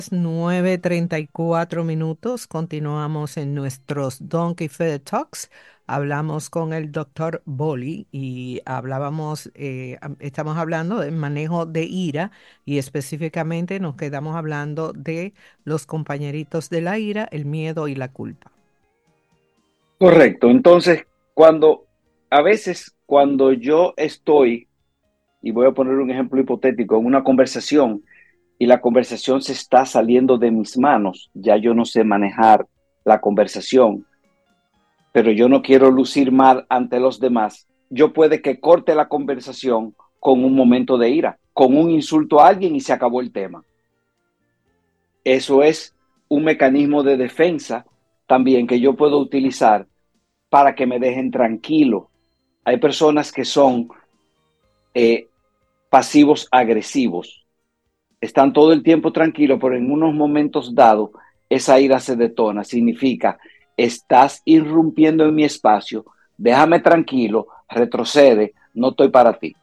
9:34. Continuamos en nuestros Donkey Fed Talks. Hablamos con el doctor Boli y estamos hablando del manejo de ira y específicamente nos quedamos hablando de los compañeritos de la ira, el miedo y la culpa. Correcto. Entonces, a veces cuando yo estoy, y voy a poner un ejemplo hipotético, en una conversación y la conversación se está saliendo de mis manos, ya yo no sé manejar la conversación, pero yo no quiero lucir mal ante los demás, yo puede que corte la conversación con un momento de ira, con un insulto a alguien y se acabó el tema. Eso es un mecanismo de defensa también que yo puedo utilizar para que me dejen tranquilo. Hay personas que son eh, pasivos agresivos. Están todo el tiempo tranquilos, pero en unos momentos dados esa ira se detona. Significa, estás irrumpiendo en mi espacio, déjame tranquilo, retrocede, no estoy para ti.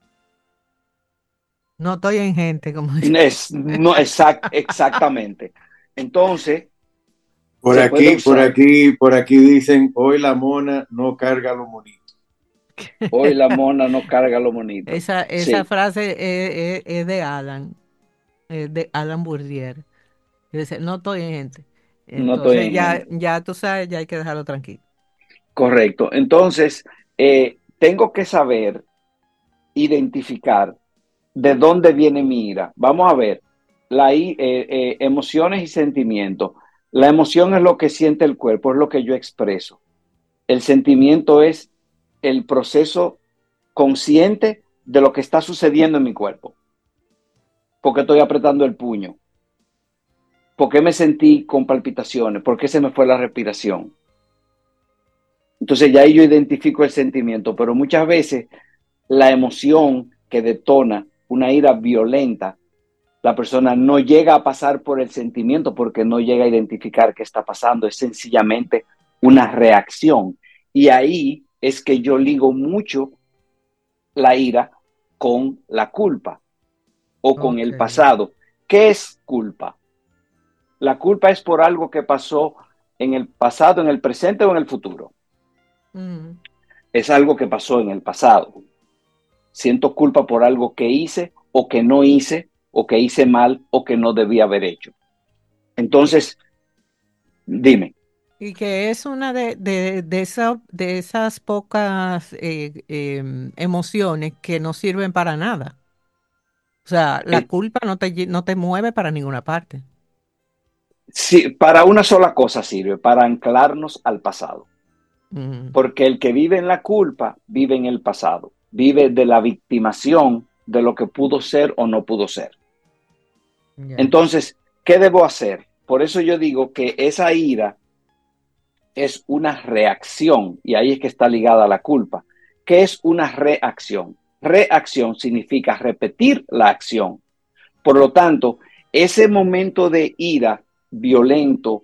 No estoy en gente, como dice. No, exactamente. Entonces, Por se puede aquí, por usar. aquí, por aquí dicen, hoy la mona no carga lo monito. Hoy la mona no carga lo bonito. Esa Sí, frase es de Alan Bourdieu. Y dice, no estoy en gente. no estoy Entonces en gente. ya tú sabes, ya hay que dejarlo tranquilo. Correcto. Entonces, tengo que saber identificar de dónde viene mi ira. Vamos a ver, emociones y sentimientos. La emoción es lo que siente el cuerpo, es lo que yo expreso. El sentimiento es el proceso consciente de lo que está sucediendo en mi cuerpo. ¿Por qué estoy apretando el puño? ¿Por qué me sentí con palpitaciones? ¿Por qué se me fue la respiración? Entonces ya ahí yo identifico el sentimiento, pero muchas veces la emoción que detona una ira violenta, la persona no llega a pasar por el sentimiento porque no llega a identificar qué está pasando, es sencillamente una reacción. Y ahí es que yo ligo mucho la ira con la culpa o con Ok. el pasado. ¿Qué es culpa? La culpa es por algo que pasó en el pasado, en el presente o en el futuro. Mm, Es algo que pasó en el pasado. Siento culpa por algo que hice o que hice mal o que no debía haber hecho. y, Entonces, dime, y que es una de esas pocas emociones que no sirven para nada. O sea, la eh, culpa no te mueve para ninguna parte. si, para una sola cosa sirve, para anclarnos al pasado. Mm, Porque el que vive en la culpa vive en el pasado, vive de la victimación de lo que pudo ser o no pudo ser. ya. Entonces, ¿qué debo hacer? Por eso yo digo que esa ira es una reacción y ahí es que está ligada a la culpa. ¿Qué es una reacción? Reacción significa repetir la acción. Por lo tanto, ese momento de ira violento,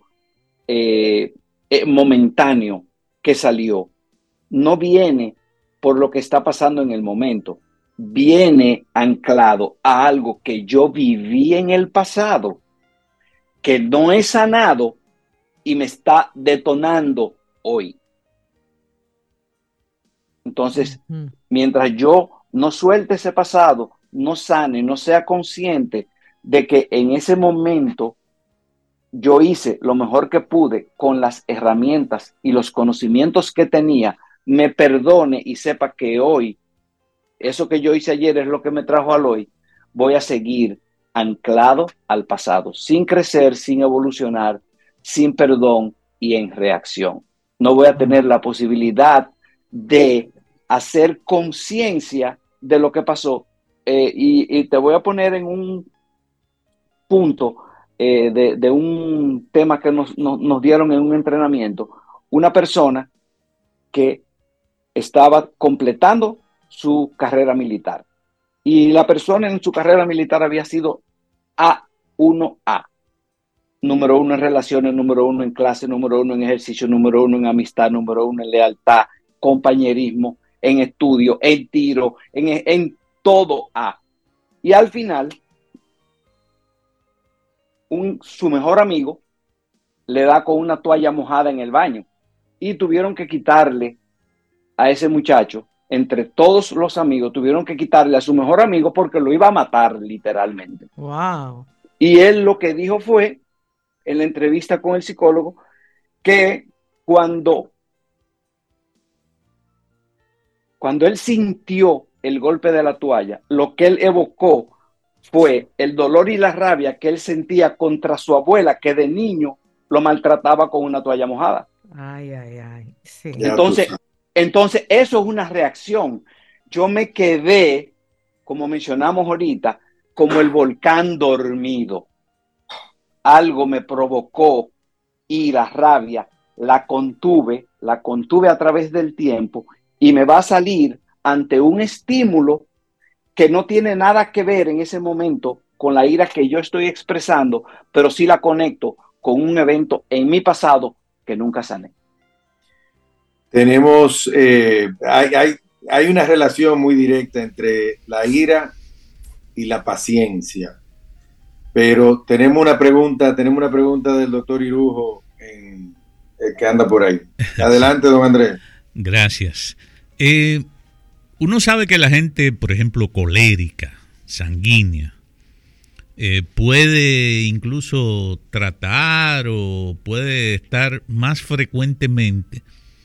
momentáneo que salió, no viene por lo que está pasando en el momento, viene anclado a algo que yo viví en el pasado, que no he sanado y me está detonando hoy. Entonces, Ujú. mientras yo no suelte ese pasado, no sane, no sea consciente de que en ese momento yo hice lo mejor que pude con las herramientas y los conocimientos que tenía, me perdone y sepa que hoy, eso que yo hice ayer es lo que me trajo al hoy, voy a seguir anclado al pasado, sin crecer, sin evolucionar, sin perdón y en reacción. No voy a Ah, tener la posibilidad de hacer conciencia de lo que pasó. Y te voy a poner en un punto de un tema que nos dieron en un entrenamiento. Una persona que estaba completando su carrera militar. Y la persona en su carrera militar había sido A1A. Número uno en relaciones, número uno en clase, número uno en ejercicio, número uno en amistad, número uno en lealtad, compañerismo, en estudio, en tiro, en todo A. Y al final su mejor amigo le da con una toalla mojada en el baño y tuvieron que quitarle a ese muchacho, entre todos los amigos, tuvieron que quitarle a su mejor amigo porque lo iba a matar literalmente. Wow. Y él lo que dijo fue, en la entrevista con el psicólogo, que cuando él sintió el golpe de la toalla, lo que él evocó fue el dolor y la rabia que él sentía contra su abuela, que de niño lo maltrataba con una toalla mojada. Ay, ay, ay. Sí. Entonces eso es una reacción. Yo me quedé, como mencionamos ahorita, como el volcán dormido. Algo me provocó ira, rabia, la contuve a través del tiempo y me va a salir ante un estímulo que no tiene nada que ver en ese momento con la ira que yo estoy expresando, pero sí la conecto con un evento en mi pasado que nunca sané. Tenemos, hay una relación muy directa entre la ira y la paciencia. Pero tenemos una pregunta del doctor Irujo que anda por ahí. Adelante, don Andrés. Gracias. Uno sabe que la gente, por ejemplo, colérica, sanguínea, puede incluso tratar o puede estar más frecuentemente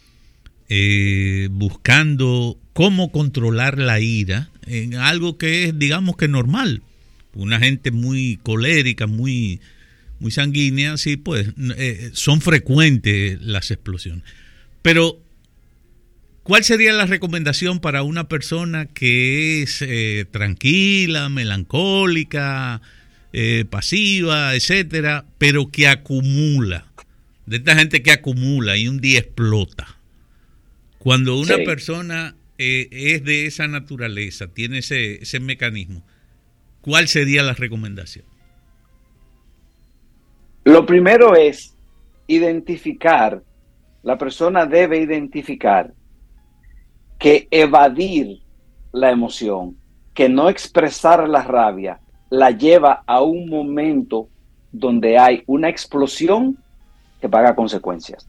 buscando cómo controlar la ira en algo que es, digamos que normal. Una gente muy colérica, muy sanguínea, sí, pues son frecuentes las explosiones. Pero, ¿cuál sería la recomendación para una persona que es tranquila, melancólica, pasiva, etcétera, pero que acumula? De esta gente que acumula y un día explota. Cuando una persona es de esa naturaleza, tiene ese mecanismo, ¿cuál sería la recomendación? Lo primero es identificar, la persona debe identificar que evadir la emoción, que no expresar la rabia, la lleva a un momento donde hay una explosión que paga consecuencias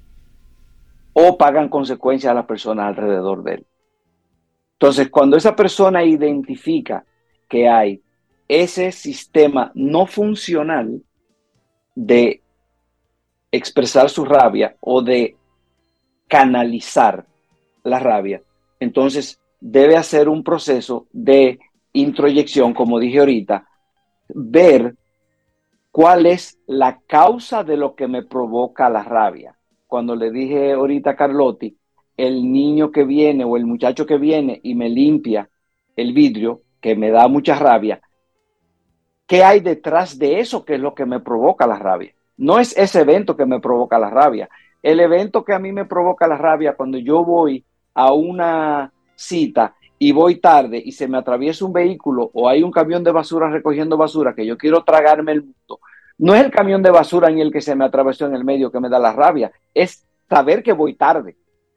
o pagan consecuencias a las personas alrededor de él. Entonces, cuando esa persona identifica que hay ese sistema no funcional de expresar su rabia o de canalizar la rabia, entonces debe hacer un proceso de introyección, como dije ahorita, ver cuál es la causa de lo que me provoca la rabia. Cuando le dije ahorita a Carlotti, el niño que viene o el muchacho que viene y me limpia el vidrio, que me da mucha rabia, ¿qué hay detrás de eso que es lo que me provoca la rabia? No es ese evento que me provoca la rabia. El evento que a mí me provoca la rabia cuando yo voy a una cita y voy tarde y se me atraviesa un vehículo o hay un camión de basura recogiendo basura que yo quiero tragarme el mundo, no es el camión de basura ni el que se me atravesó en el medio que me da la rabia, es saber que voy tarde.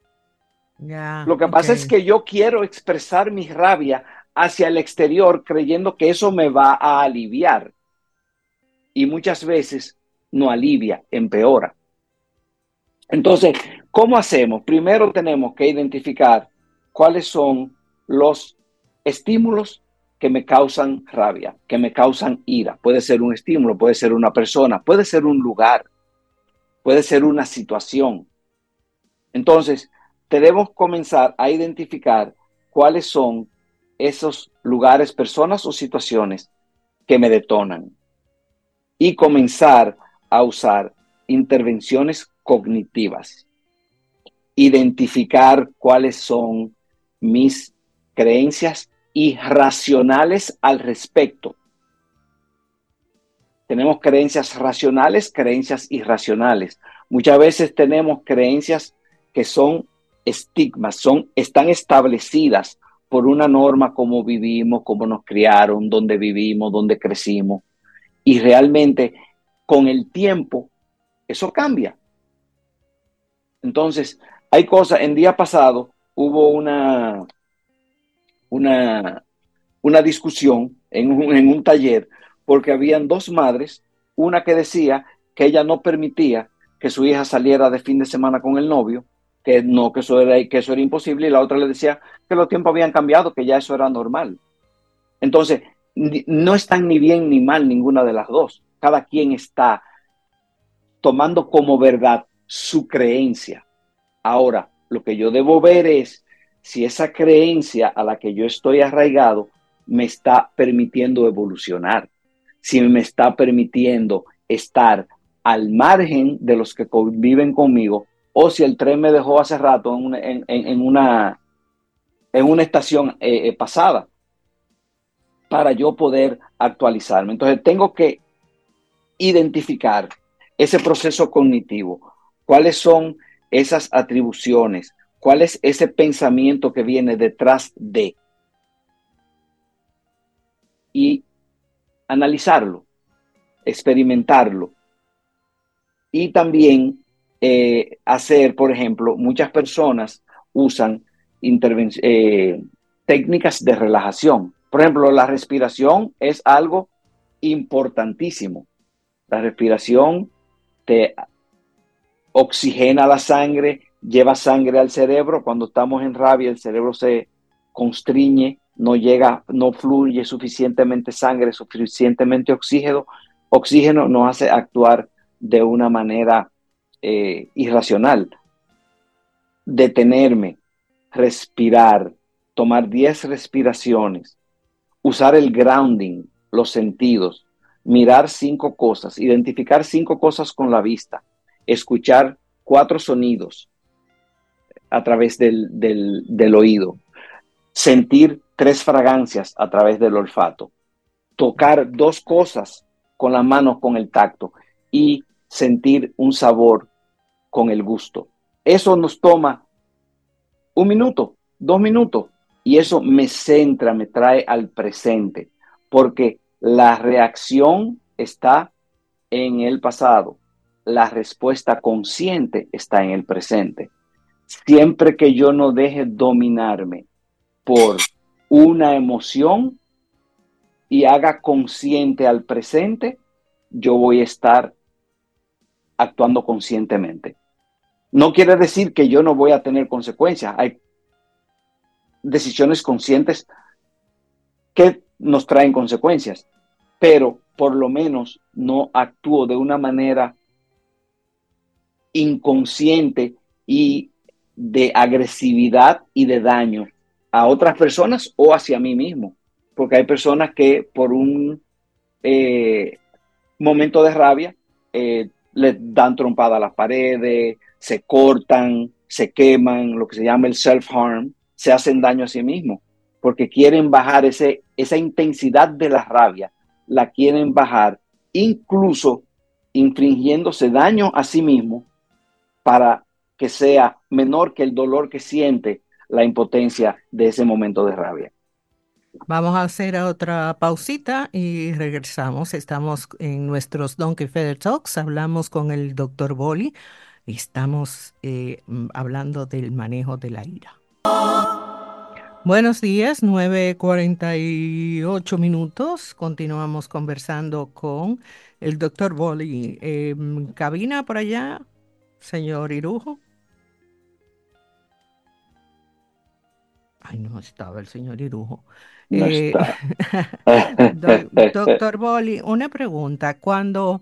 Lo que pasa es que yo quiero expresar mi rabia hacia el exterior creyendo que eso me va a aliviar. Y muchas veces no alivia, empeora. Entonces, ¿cómo hacemos? Primero tenemos que identificar cuáles son los estímulos que me causan rabia, que me causan ira. Puede ser un estímulo, puede ser una persona, puede ser un lugar, puede ser una situación. Entonces, debemos comenzar a identificar cuáles son esos lugares, personas o situaciones que me detonan y comenzar a usar intervenciones cognitivas. Identificar cuáles son mis creencias irracionales al respecto. Tenemos creencias racionales, creencias irracionales. Muchas veces tenemos creencias que son estigmas, están establecidas por una norma, cómo vivimos, cómo nos criaron, dónde vivimos, dónde crecimos. Y realmente con el tiempo eso cambia. Entonces, hay cosas, en día pasado hubo una discusión en un taller porque habían dos madres una que decía que ella no permitía que su hija saliera de fin de semana con el novio, que eso era imposible, y la otra le decía que los tiempos habían cambiado, que ya eso era normal. Entonces, no están ni bien ni mal ninguna de las dos. Cada quien está tomando como verdad su creencia. Ahora, lo que yo debo ver es si esa creencia a la que yo estoy arraigado me está permitiendo evolucionar, si me está permitiendo estar al margen de los que conviven conmigo, o si el tren me dejó hace rato en una estación pasada, para yo poder actualizarme. Entonces tengo que identificar ese proceso cognitivo, cuáles son esas atribuciones, cuál es ese pensamiento que viene detrás de, y analizarlo, experimentarlo. Y también hacer, por ejemplo, muchas personas usan técnicas de relajación. Por ejemplo, la respiración es algo importantísimo. La respiración te oxigena la sangre, lleva sangre al cerebro. Cuando estamos en rabia, el cerebro se constriñe, no fluye suficientemente sangre, suficientemente oxígeno nos hace actuar de una manera irracional. Detenerme, respirar, tomar 10 respiraciones, usar el grounding, los sentidos, mirar 5 cosas, identificar 5 cosas con la vista, escuchar 4 sonidos a través del oído, sentir 3 fragancias a través del olfato, tocar 2 cosas con las manos, con el tacto, y sentir un sabor con el gusto. Eso nos toma 1 minuto, 2 minutos, y eso me centra, me trae al presente, porque la reacción está en el pasado, la respuesta consciente está en el presente. Siempre que yo no deje dominarme por una emoción y haga consciente al presente, yo voy a estar actuando conscientemente. No quiere decir que yo no voy a tener consecuencias. Hay decisiones conscientes que nos traen consecuencias, pero por lo menos no actúo de una manera inconsciente y de agresividad y de daño a otras personas o hacia mí mismo, porque hay personas que por un momento de rabia le dan trompada a las paredes, se cortan, se queman, lo que se llama el self-harm, se hacen daño a sí mismos, porque quieren bajar esa intensidad de la rabia, la quieren bajar, incluso infringiéndose daño a sí mismo para que sea menor que el dolor que siente la impotencia de ese momento de rabia. Vamos a hacer otra pausita y regresamos. Estamos en nuestros Donkey Feather Talks. Hablamos con el Dr. Bolly y estamos hablando del manejo de la ira. Buenos días, 9:48 minutos. Continuamos conversando con el Dr. Bolly. ¿Cabina por allá, señor Irujo? Ay, no estaba el señor Irujo. No está. Doctor Bolly, una pregunta. Cuando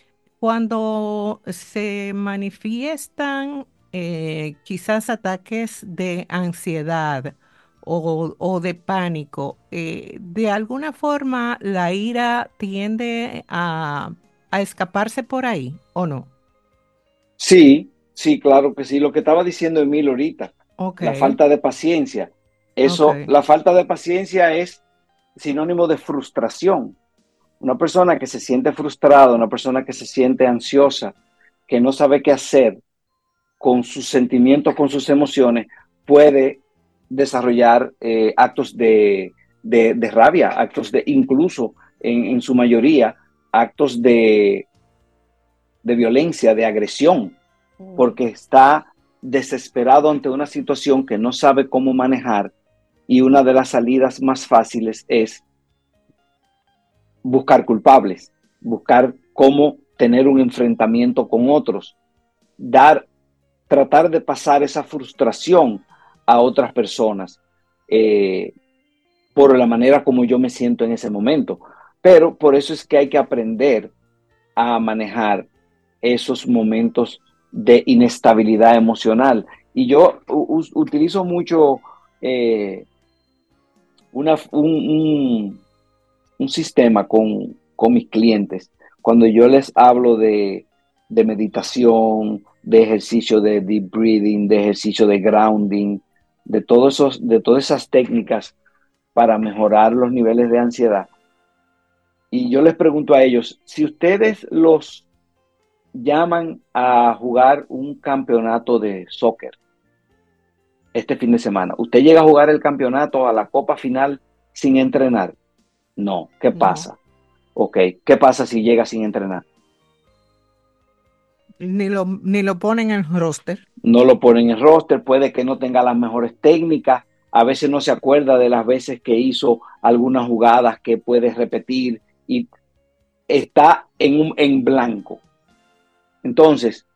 se manifiestan quizás ataques de ansiedad o de pánico, de alguna forma la ira tiende a escaparse por ahí, ¿o no? Sí, claro que sí. Lo que estaba diciendo Emil ahorita, Okay. La falta de paciencia. La falta de paciencia es sinónimo de frustración. Una persona que se siente frustrada, una persona que se siente ansiosa, que no sabe qué hacer con sus sentimientos, con sus emociones, puede desarrollar actos de rabia, actos incluso en su mayoría, actos de violencia, de agresión, porque está desesperado ante una situación que no sabe cómo manejar, y una de las salidas más fáciles es buscar culpables, buscar cómo tener un enfrentamiento con otros, tratar de pasar esa frustración a otras personas por la manera como yo me siento en ese momento. Pero por eso es que hay que aprender a manejar esos momentos de inestabilidad emocional. Y yo utilizo mucho un sistema con mis clientes cuando yo les hablo de meditación, de ejercicio de deep breathing, de ejercicio de grounding, de todas esas técnicas para mejorar los niveles de ansiedad. Y yo les pregunto a ellos, si ustedes los llaman a jugar un campeonato de soccer este fin de semana, ¿usted llega a jugar el campeonato, a la copa final sin entrenar? No. ¿Qué No, pasa? Ok. ¿Qué pasa si llega sin entrenar? ni lo ponen en el roster. No lo ponen en roster, puede que no tenga las mejores técnicas, a veces no se acuerda de las veces que hizo algunas jugadas que puede repetir y está en blanco. Entonces,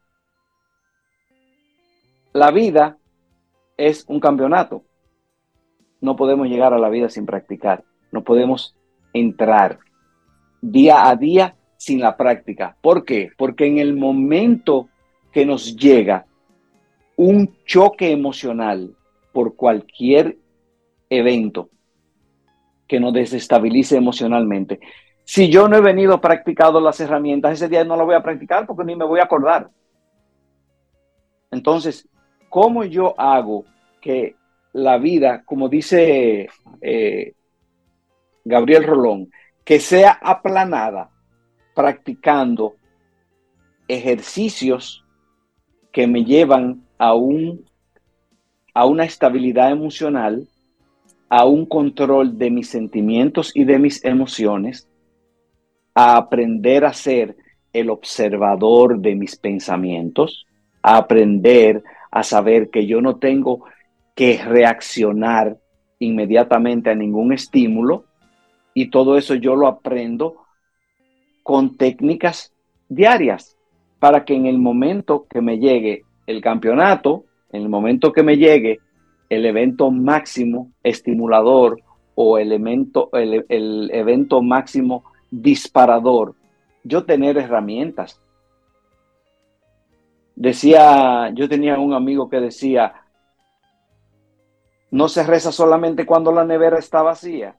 la vida es un campeonato. No podemos llegar a la vida sin practicar. No podemos entrar día a día sin la práctica. ¿Por qué? Porque en el momento que nos llega un choque emocional por cualquier evento que nos desestabilice emocionalmente, si yo no he venido practicando las herramientas, ese día no lo voy a practicar porque ni me voy a acordar. Entonces, ¿cómo yo hago que la vida, como dice Gabriel Rolón, que sea aplanada practicando ejercicios que me llevan a una estabilidad emocional, a un control de mis sentimientos y de mis emociones, a aprender a ser el observador de mis pensamientos, a aprender a saber que yo no tengo que reaccionar inmediatamente a ningún estímulo, y todo eso yo lo aprendo con técnicas diarias para que en el momento que me llegue el campeonato, en el momento que me llegue el evento máximo estimulador o el evento máximo disparador, yo tener herramientas. Yo tenía un amigo que decía, no se reza solamente cuando la nevera está vacía.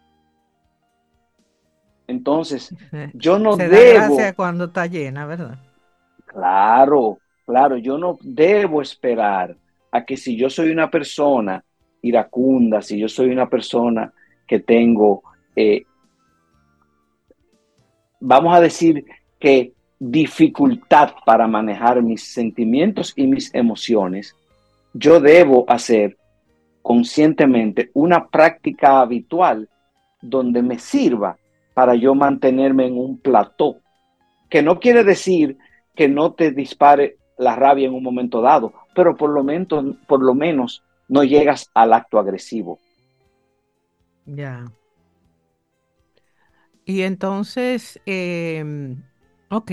Entonces, yo no Se da gracia debo, cuando está llena, ¿verdad? claro, claro, yo no debo esperar a que si yo soy una persona iracunda, si yo soy una persona que tengo, vamos a decir que dificultad para manejar mis sentimientos y mis emociones, yo debo hacer conscientemente una práctica habitual donde me sirva para yo mantenerme en un plató, que no quiere decir que no te dispare la rabia en un momento dado, pero por lo menos no llegas al acto agresivo. Ya. Y entonces, ok,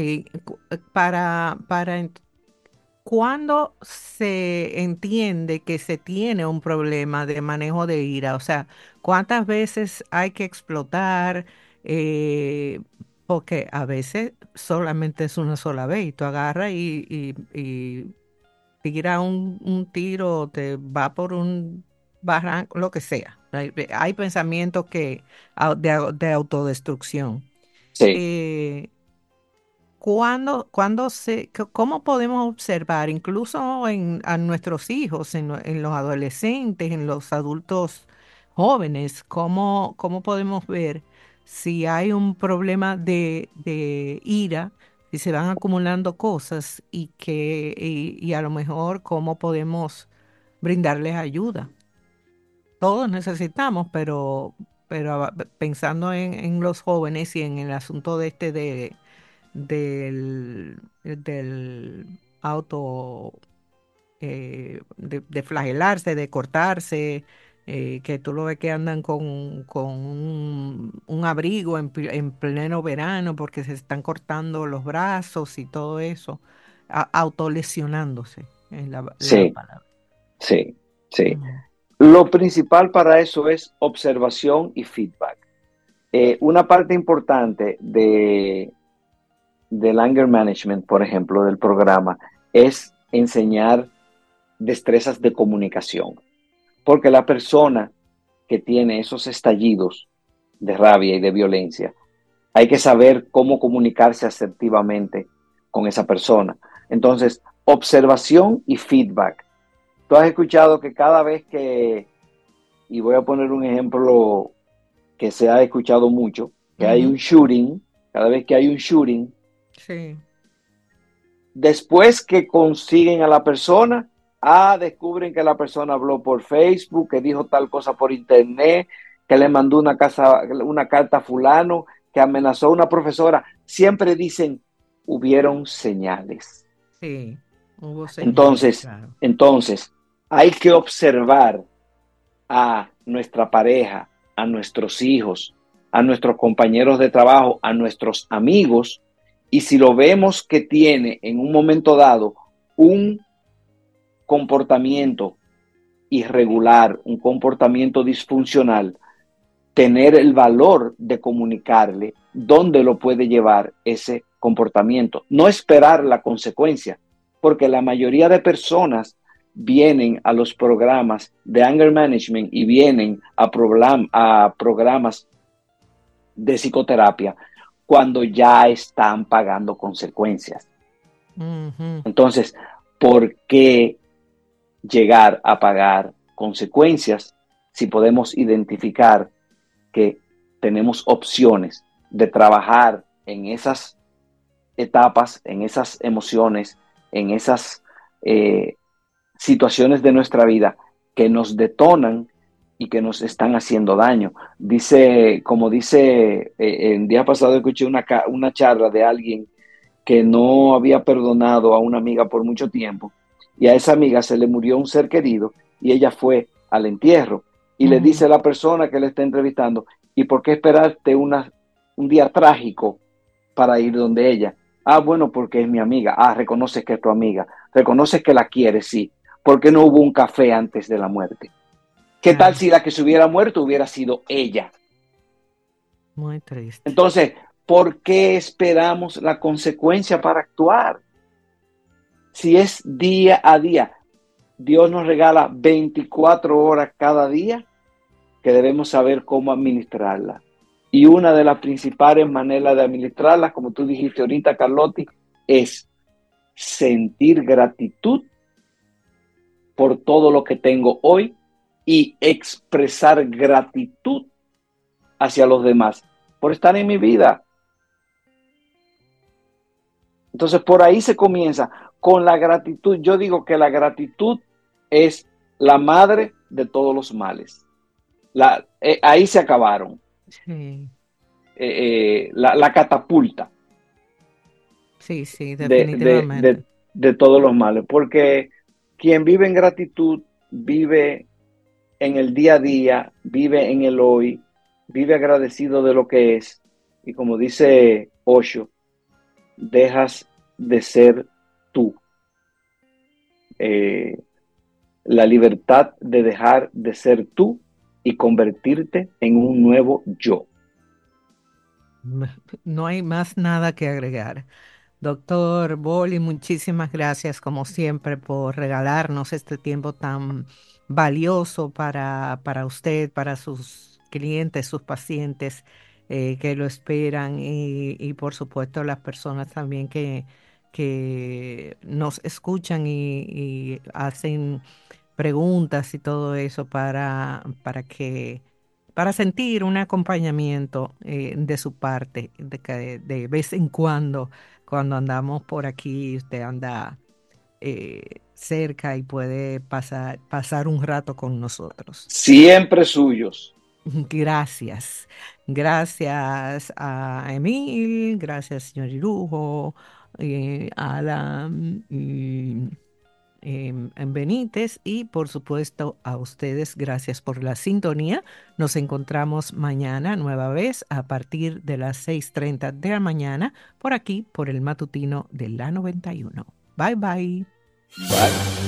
¿cuándo se entiende que se tiene un problema de manejo de ira? O sea, ¿cuántas veces hay que explotar? Eh, Porque a veces solamente es una sola vez y tú agarras y tira un tiro, te va por un barranco, lo que sea. Hay pensamientos de autodestrucción. Sí. Eh, ¿Cómo podemos observar, incluso a nuestros hijos, en los adolescentes, en los adultos jóvenes, cómo podemos ver si hay un problema de ira, si se van acumulando cosas y a lo mejor cómo podemos brindarles ayuda? Todos necesitamos, pero pensando en los jóvenes y en el asunto del auto, de flagelarse, de cortarse, que tú lo ves que andan con un abrigo en pleno verano porque se están cortando los brazos y todo eso, autolesionándose, es la Sí, palabra. sí, sí. Ujú. Lo principal para eso es observación y feedback. Una parte importante del anger management, por ejemplo, del programa, es enseñar destrezas de comunicación. Porque la persona que tiene esos estallidos de rabia y de violencia, hay que saber cómo comunicarse asertivamente con esa persona. Entonces, observación y feedback. Tú has escuchado que cada vez que, y voy a poner un ejemplo que se ha escuchado mucho, que hay un Ujú. shooting, cada vez que hay un shooting, Sí, después que consiguen a la persona, descubren que la persona habló por Facebook, que dijo tal cosa por internet, que le mandó una carta a fulano, que amenazó a una profesora. Siempre dicen, hubieron señales. sí, hubo señales, Entonces, claro. entonces, hay que observar a nuestra pareja, a nuestros hijos, a nuestros compañeros de trabajo, a nuestros amigos, y si lo vemos que tiene en un momento dado un comportamiento irregular, un comportamiento disfuncional, tener el valor de comunicarle dónde lo puede llevar ese comportamiento. No esperar la consecuencia, porque la mayoría de personas vienen a los programas de anger management y vienen a programas de psicoterapia cuando ya están pagando consecuencias. Ujú. Entonces, ¿por qué llegar a pagar consecuencias si podemos identificar que tenemos opciones de trabajar en esas etapas, en esas emociones, en esas situaciones de nuestra vida que nos detonan y que nos están haciendo daño? Como dice, el día pasado escuché una charla de alguien que no había perdonado a una amiga por mucho tiempo y a esa amiga se le murió un ser querido y ella fue al entierro y le Ujú. dice a la persona que le está entrevistando, ¿y por qué esperarte un día trágico para ir donde ella? Bueno, porque es mi amiga. Reconoces que es tu amiga, reconoces que la quieres, sí. ¿Por qué no hubo un café antes de la muerte? ¿Qué tal Claro, si la que se hubiera muerto hubiera sido ella? muy triste. Entonces, ¿por qué esperamos la consecuencia para actuar? Si es día a día, Dios nos regala 24 horas cada día que debemos saber cómo administrarla. Y una de las principales maneras de administrarla, como tú dijiste ahorita, Carlotti, es sentir gratitud por todo lo que tengo hoy y expresar gratitud hacia los demás por estar en mi vida. Entonces, por ahí se comienza con la gratitud. Yo digo que la gratitud es la madre de todos los males. Ahí se acabaron. Sí, La catapulta sí, sí, de, de, definitivamente. de, de todos los males. Porque quien vive en gratitud vive en el día a día, vive en el hoy, vive agradecido de lo que es. Y como dice Osho, dejas de ser tú. Eh, la libertad de dejar de ser tú y convertirte en un nuevo yo. No hay más nada que agregar. Doctor Boli, muchísimas gracias como siempre por regalarnos este tiempo tan valioso para usted, para sus clientes, sus pacientes que lo esperan y por supuesto las personas también que nos escuchan y hacen preguntas y todo eso para sentir un acompañamiento de su parte, de que de vez en cuando andamos por aquí, usted anda cerca y puede pasar un rato con nosotros. Siempre suyos. Gracias. Gracias a Emil, gracias señor Irujo, Alan, Benítez, y por supuesto a ustedes, gracias por la sintonía. Nos encontramos mañana nueva vez a partir de las 6:30 de la mañana por aquí, por el matutino de la 91. Bye bye. Bye.